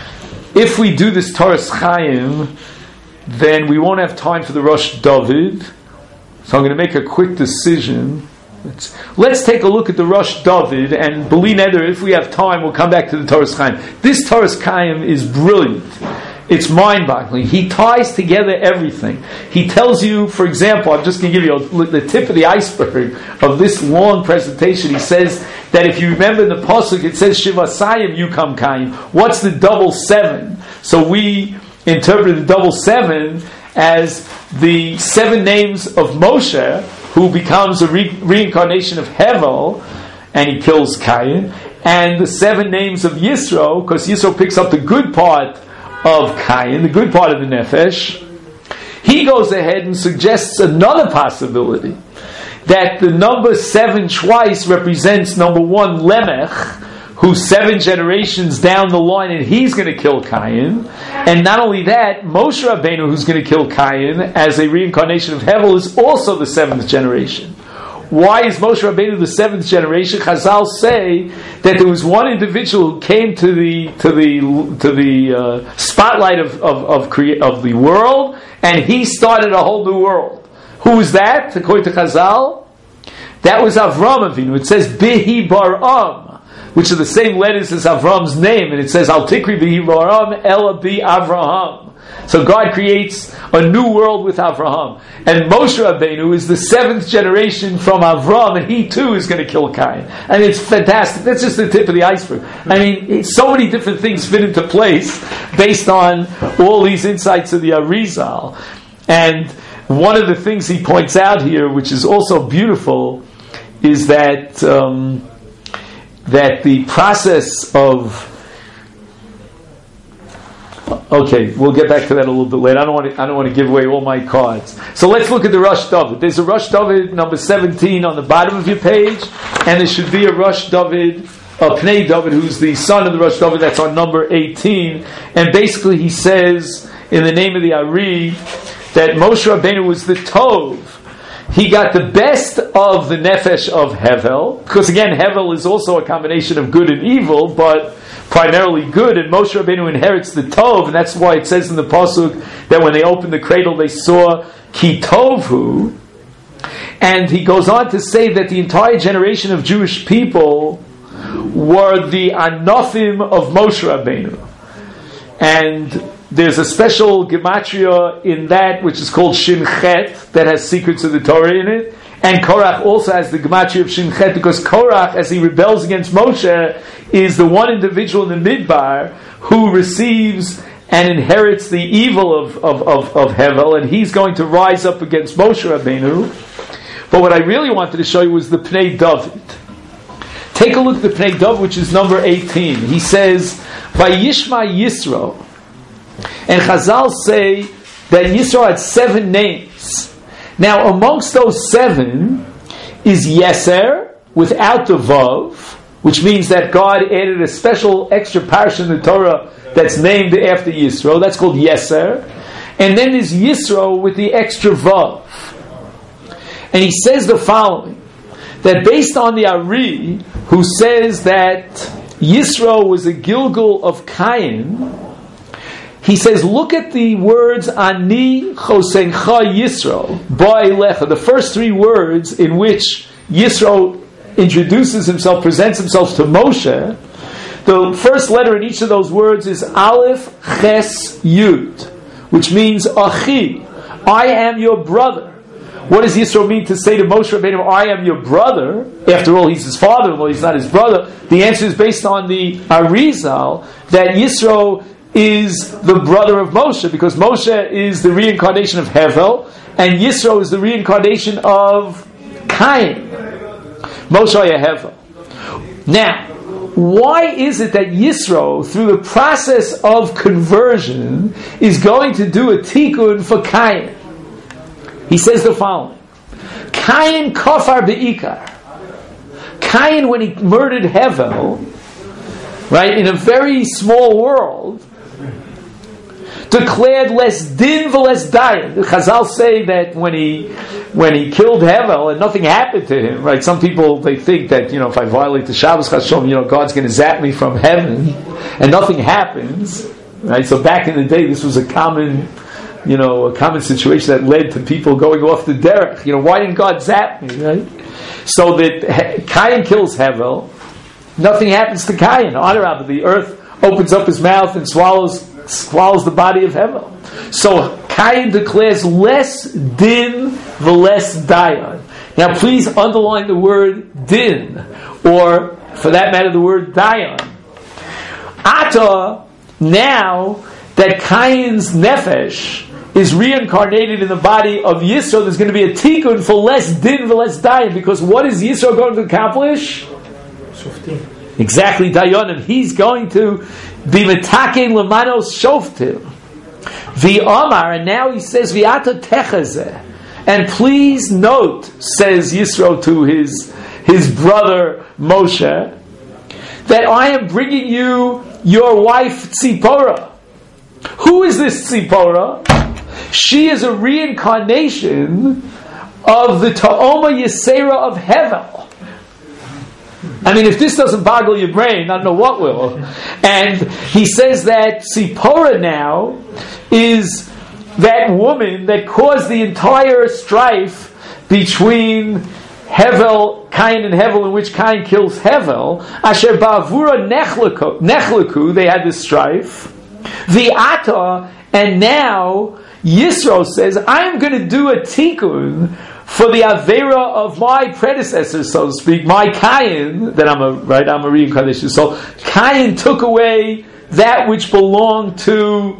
If we do this Toras Chaim, then we won't have time for the Rosh David. So I'm going to make a quick decision. Let's take a look at the Rosh David, and B'li Neder, if we have time, we'll come back to the Toras Chaim. This Toras Chaim is brilliant. It's mind-boggling. He ties together everything. He tells you, for example, I'm just going to give you the tip of the iceberg of this long presentation. He says that if you remember in the Pasuk, it says, Shiva Sayim Yukam Kaim. What's the double 7? So we interpret the double 7 as the 7 names of Moshe, who becomes a reincarnation of Hevel, and he kills Cain, and the 7 names of Yisro, because Yisro picks up the good part of Cain, the good part of the Nefesh. He goes ahead and suggests another possibility, that the number 7 twice represents number 1, Lemech, who's 7 generations down the line, and he's going to kill Cain. And not only that, Moshe Rabbeinu, who's going to kill Cain as a reincarnation of Hevel, is also the 7th generation. Why is Moshe Rabbeinu the 7th generation? Chazal say that there was one individual who came to the spotlight of the world, and he started a whole new world. Who was that? According to Chazal, that was Avram Avinu. It says Bihi Baram, which are the same letters as Avram's name, and it says Al Tikri Bihi Baram Ela Bi Avraham. So God creates a new world with Avraham. And Moshe Rabbeinu is the 7th generation from Avram, and he too is going to kill Cain. And it's fantastic. That's just the tip of the iceberg. I mean, so many different things fit into place based on all these insights of the Arizal. And one of the things he points out here, which is also beautiful, is that that the process of... Okay, we'll get back to that a little bit later. I don't want to give away all my cards. So let's look at the Rosh David. There's a Rosh David number 17 on the bottom of your page, and there should be a Rosh David, Pnei David, who's the son of the Rosh David, that's on number 18. And basically he says, in the name of the Ari, that Moshe Rabbeinu was the Tov. He got the best of the Nefesh of Hevel, because again, Hevel is also a combination of good and evil, but primarily good, and Moshe Rabbeinu inherits the Tov, and that's why it says in the Pasuk that when they opened the cradle they saw Ki Tovhu. And he goes on to say that the entire generation of Jewish people were the Anothim of Moshe Rabbeinu. And there's a special gematria in that which is called Shin Chet, that has secrets of the Torah in it. And Korach also has the gematria of Shin Chet, because Korach, as he rebels against Moshe, is the one individual in the Midbar who receives and inherits the evil of Hevel, and he's going to rise up against Moshe Rabbeinu. But what I really wanted to show you was the Pnei David. Take a look at the Pnei David, which is number 18. He says, Vayishma Yisro. And Chazal say that Yisro had 7 names. Now, amongst those 7 is Yeser, without the Vav, which means that God added a special extra parsha in the Torah that's named after Yisro. That's called Yeser. And then there's Yisro with the extra Vav. And he says the following, that based on the Ari, who says that Yisro was a Gilgul of Cain, he says, look at the words Ani Chosencha Yisro, Ba'elecha, the first 3 words in which Yisro introduces himself, presents himself to Moshe, the first letter in each of those words is Aleph Ches Yud, which means Achi, I am your brother. What does Yisro mean to say to Moshe Rabbeinu, I am your brother? After all, he's his father-in-law, he's not his brother. The answer is based on the Arizal, that Yisro is the brother of Moshe, because Moshe is the reincarnation of Hevel, and Yisro is the reincarnation of Cain. Moshe Hevel. Now, why is it that Yisro, through the process of conversion, is going to do a tikkun for Cain? He says the following: Cain kafar be'ikar. Cain, when he murdered Hevel, right, in a very small world, declared less din v'less dayan. The Chazal say that when he killed Hevel and nothing happened to him, right? Some people, they think that, if I violate the Shabbos Chashom, God's going to zap me from heaven, and nothing happens, right? So back in the day, this was a common situation that led to people going off the derech. Why didn't God zap me, right? So that Cain kills Hevel, nothing happens to Cain. Adarabah, the earth opens up his mouth and swallows the body of Hevel. So Cain declares less din v'less dayan. Now please underline the word din, or for that matter the word dayan. Ata, now that Cain's nefesh is reincarnated in the body of Yisro, there's going to be a tikkun for less din v'less dayan, because what is Yisro going to accomplish? Exactly, dayanim. He's going to be metaken lemanos shoftim. V'amar, and now he says v'ata techazeh. And please note, says Yisro to his brother Moshe, that I am bringing you your wife Tzipora. Who is this Tzipora? She is a reincarnation of the Ta'oma Yisera of Hevel. I mean, if this doesn't boggle your brain, I don't know what will. And he says that Tzipora now is that woman that caused the entire strife between Cain and Hevel, in which Cain kills Hevel. Asher ba'avura nechleku, they had this strife. The Ata, and now Yisro says, I am going to do a tikkun for the Avera of my predecessors, so to speak, my Cain, that I'm a reincarnation. So Cain took away that which belonged to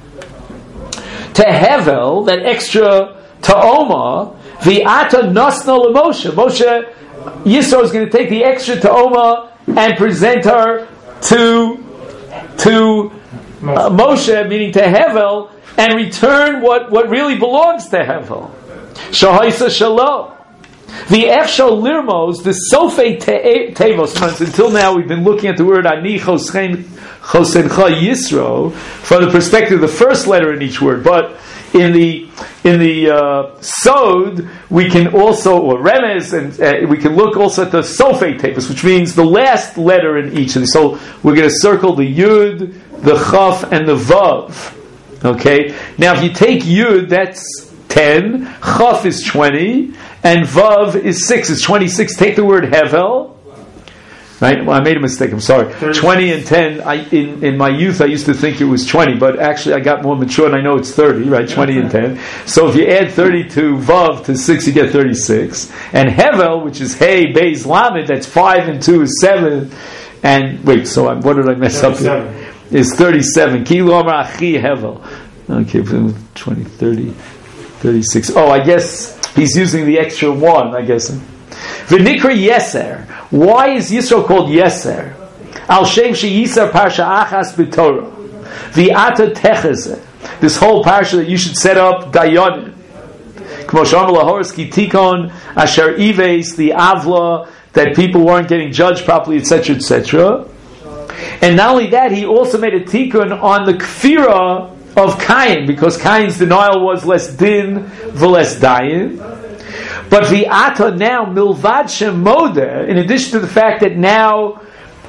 Hevel, that extra Ta'oma, the Ata Nosno LeMoshe. Yisro is going to take the extra Ta'oma and present her to Moshe, meaning to Hevel, and return what really belongs to Hevel. Shahaisa Shalom. The Efshal Lirmos, the Sofei Tevos. Until now, we've been looking at the word Ani Chosencha Yisro from the perspective of the first letter in each word. But in the Sod, we can also, or Remez, and we can look also at the Sofei Tevos, which means the last letter in each. And so we're going to circle the Yud, the Chaf, and the Vav. Okay. Now, if you take Yud, that's 10, Chaf is 20, and Vav is 6. It's 26. Take the word Hevel. Right? Well, I made a mistake. I'm sorry. 20 and 10. In my youth, I used to think it was 20, but actually, I got more mature, and I know it's 30. Right? 20 and 10. So if you add 30 to Vav to 6, you get 36. And Hevel, which is Hey, Beis, Lamed, that's 5 and 2 is 7. And wait, so what did I mess 37. Up here? Is 37. Ki Lomar Achi Hevel. Okay, 20, 30, 36. Oh, I guess he's using the extra 1, I guess. V'nikra Yeser. Why is Yisro called Yeser? Al Shem She'Yisar Parsha Achas B'Torah. V'ata Techezeh. This whole parsha that you should set up Dayanim. K'mo Sh'amar Lahoros Ki Tikon Asher Ives, the Avla, that people weren't getting judged properly, etc., etc. And not only that, he also made a tikkun on the kfira of Cain, because Cain's denial was less din v'less dayin. But the Ata now milvad shemodeh, in addition to the fact that now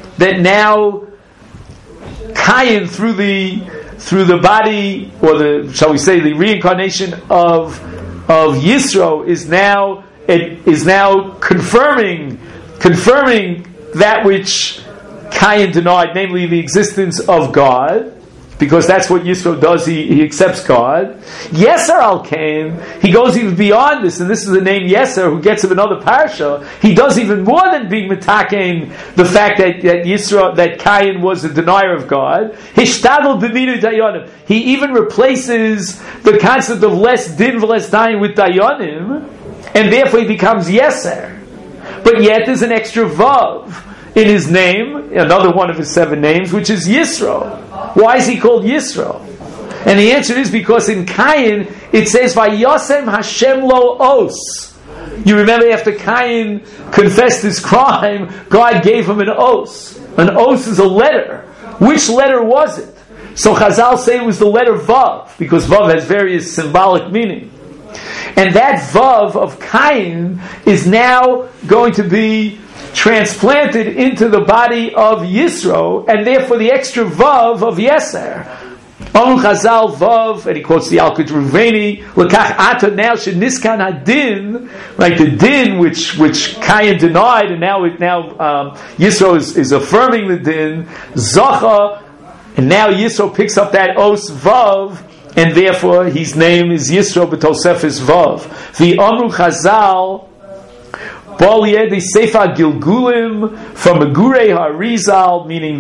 Cain through the body, or the, shall we say, the reincarnation of Yisro is now confirming confirming that which Cain denied, namely the existence of God, because that's what Yisro does, he accepts God. Yeser al Cain, he goes even beyond this, and this is the name Yeser, who gets him another parasha. He does even more than being mitakein the fact that Cain was a denier of God. Hishtadol b'midu dayanim. He even replaces the concept of less din v'less dayan with dayanim, and therefore he becomes Yeser. But yet there's an extra vav in his name, another one of his 7 names, which is Yisro. Why is he called Yisro? And the answer is because in Cain it says Vayosem Hashem lo os. You remember after Cain confessed his crime, God gave him an os. An os is a letter. Which letter was it? So Chazal say it was the letter Vav, because Vav has various symbolic meaning. And that Vav of Cain is now going to be transplanted into the body of Yisro, and therefore the extra Vav of Yeser. On Chazal Vav, and he quotes the Alkut Ruveni, L'kach ata now sheniskan hadin, like the din which Cain denied, and now Yisro is affirming the din, Zacha, and now Yisro picks up that os Vav, and therefore his name is Yisro b'tosefes Vav. The Amru Chazal, Bal Yedi Sefer Gilgulim from Megurei Harizal, meaning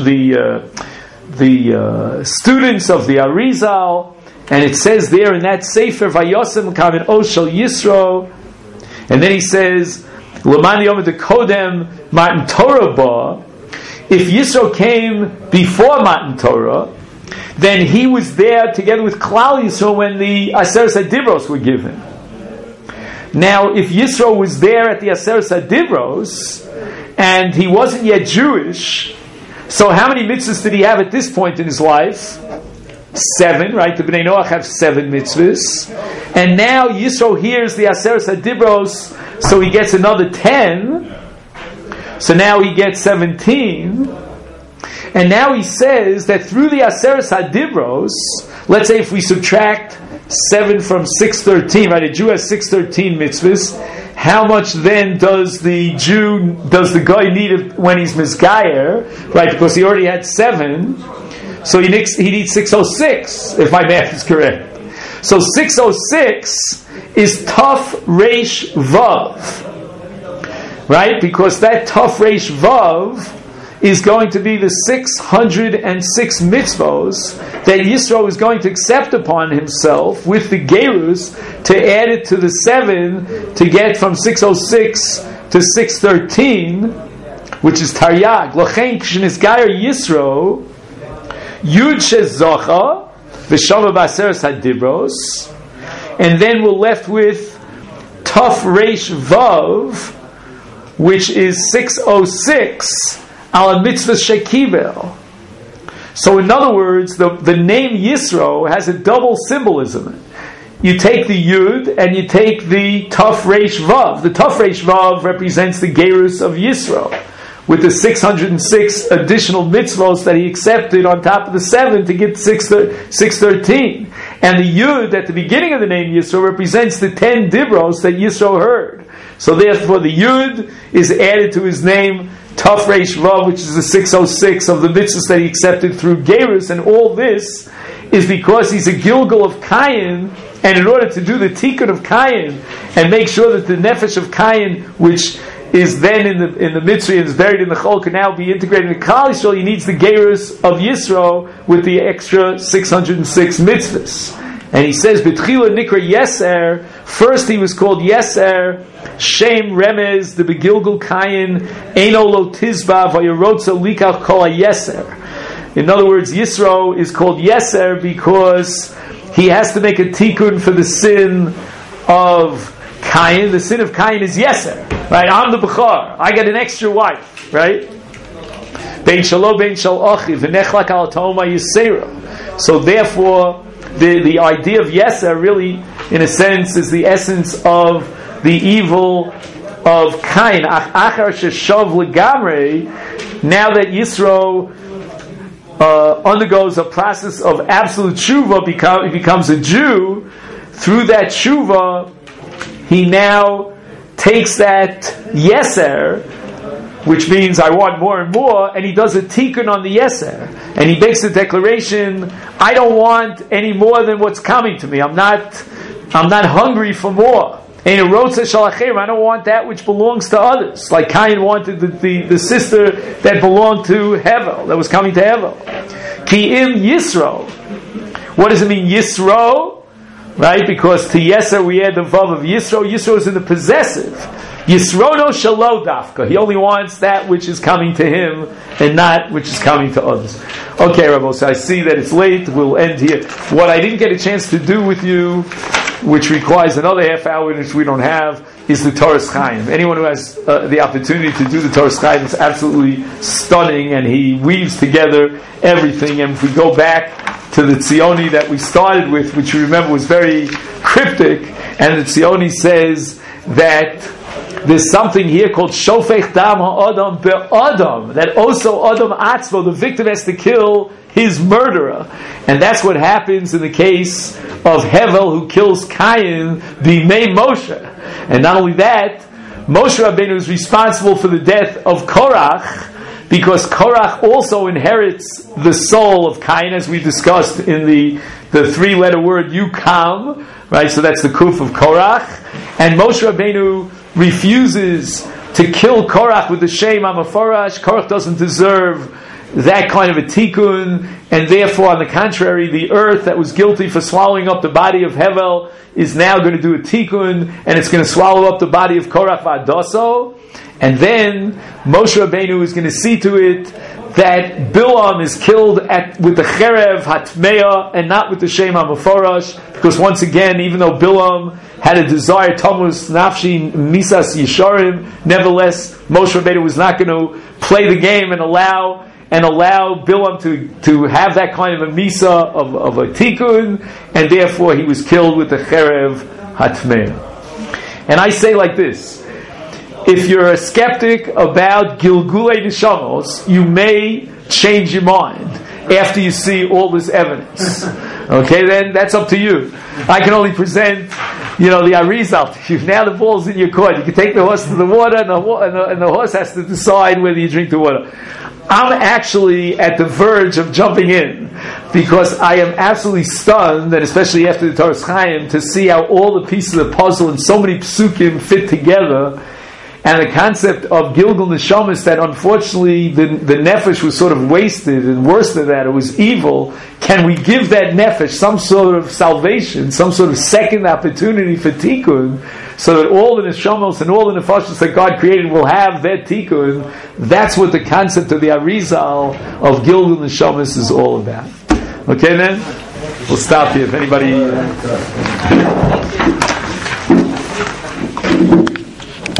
the students of the Arizal, and it says there in that Sefer Vayosem Kamen Oshel Yisro, and then he says Lamani Yom Dekodem Matan Torah Ba. If Yisro came before Matan Torah, then he was there together with Klal Yisro when the Aseret HaDibros were given. Now, if Yisro was there at the Aseret HaDibros, and he wasn't yet Jewish, so how many mitzvahs did he have at this point in his life? 7, right? The Bnei Noach have 7 mitzvahs. And now Yisro hears the Aseret HaDibros, so he gets another 10. So now he gets 17. And now he says that through the Aseret HaDibros, let's say if we subtract 7 from 613, right? A Jew has 613 mitzvahs. How much then does the guy need when he's Mizgayer, right? Because he already had 7. So he needs 606, if my math is correct. So 606 is Taf Reish Vav, right? Because that Taf Reish Vav is going to be the 606 mitzvos that Yisro is going to accept upon himself with the Gerus to add it to the 7 to get from 606 to 613, which is Taryag. L'chein k'shenizgayer Yisro Yud shezacha v'shama b'aseres hadibros, and then we're left with Taf Reish Vav, which is 606 ala mitzvah shekibel. So in other words, the name Yisro has a double symbolism. You take the Yud and you take the Taf Reish Vav. The Taf Reish Vav represents the Gerus of Yisro, with the 606 additional mitzvos that he accepted on top of the 7 to get 613. And the Yud at the beginning of the name Yisro represents the 10 Dibros that Yisro heard. So therefore the Yud is added to his name Taf Reish Vav, which is the 606 of the mitzvahs that he accepted through Gerus, and all this is because he's a Gilgal of Cain, and in order to do the Tikkun of Cain and make sure that the Nefesh of Cain, which is then in the Mitzri and is buried in the Chol, can now be integrated in Klal Yisrael, he needs the Gerus of Yisro with the extra 606 mitzvahs. And he says, B'tchila Nikra Yeser, first he was called Yeser, Shem Remez, the Begilgul Kayin, Eino Lo Tizba, Vayarotza Likach Kol Yeser. In other words, Yisro is called Yeser because he has to make a tikkun for the sin of Cain. The sin of Cain is Yeser, right? I'm the Bechar. I get an extra wife, right? Bein Shalo, Bein Shal Achi, V'nechlak al Toma Yisera. So therefore, the idea of Yeser really, in a sense, is the essence of the evil of Cain. Achar sheshav legamrei. Now that Yisro undergoes a process of absolute tshuva, he becomes a Jew. Through that tshuva, he now takes that Yeser which means I want more and more, and he does a tikkun on the yeser, and he makes a declaration, I don't want any more than what's coming to me. I'm not hungry for more. And I don't want that which belongs to others. Like Cain wanted the sister that belonged to Hevel, that was coming to Hevel. Ki im Yisro. What does it mean, Yisro? Right? Because to Yeser we add the vav of Yisro. Yisro is in the possessive. Yisrono shalo dafka. He only wants that which is coming to him and not which is coming to others. Okay, Rabbi, so I see that it's late. We'll end here. What I didn't get a chance to do with you, which requires another half hour, which we don't have, is the Torah's Chaim. Anyone who has the opportunity to do the Torah's Chaim is absolutely stunning, and he weaves together everything. And if we go back to the Tzioni that we started with, which you remember was very cryptic, and the Tzioni says that there's something here called Shofech Dam HaAdam Be'Adam, that also Adam Atzmo, the victim, has to kill his murderer. And that's what happens in the case of Hevel, who kills Cain, B'mei Moshe. And not only that, Moshe Rabbeinu is responsible for the death of Korach, because Korach also inherits the soul of Cain, as we discussed in the three-letter word Yukam, right? So that's the Kuf of Korach. And Moshe Rabbeinu refuses to kill Korach with the shame Amafarash. Korach doesn't deserve that kind of a tikkun, and therefore, on the contrary, the earth that was guilty for swallowing up the body of Hevel is now going to do a tikkun, and it's going to swallow up the body of Korach v'Adaso, and then Moshe Rabbeinu is going to see to it that Bilam is killed with the Cherev Hatmeya and not with the Shem HaMeforash, because once again, even though Bilam had a desire, Tamus Nafshi Misas Yesharim, nevertheless, Moshe Rabbeinu was not going to play the game and allow Bilam to have that kind of a misa of a tikkun, and therefore he was killed with the Cherev Hatmeya. And I say like this: if you're a skeptic about Gilgulei Neshamos, you may change your mind after you see all this evidence. Okay, then that's up to you. I can only present, the Arizal to you. Now the ball's in your court. You can take the horse to the water, and the horse has to decide whether you drink the water. I'm actually at the verge of jumping in, because I am absolutely stunned, and especially after the Torah's Chaim, to see how all the pieces of the puzzle and so many psukim fit together. And the concept of Gilgul Neshamas, that unfortunately the nefesh was sort of wasted, and worse than that, it was evil. Can we give that nefesh some sort of salvation, some sort of second opportunity for tikkun, so that all the neshamos and all the nefashos that God created will have that tikkun? That's what the concept of the Arizal of Gilgul Neshamas is all about. Okay, then? We'll stop here. If anybody...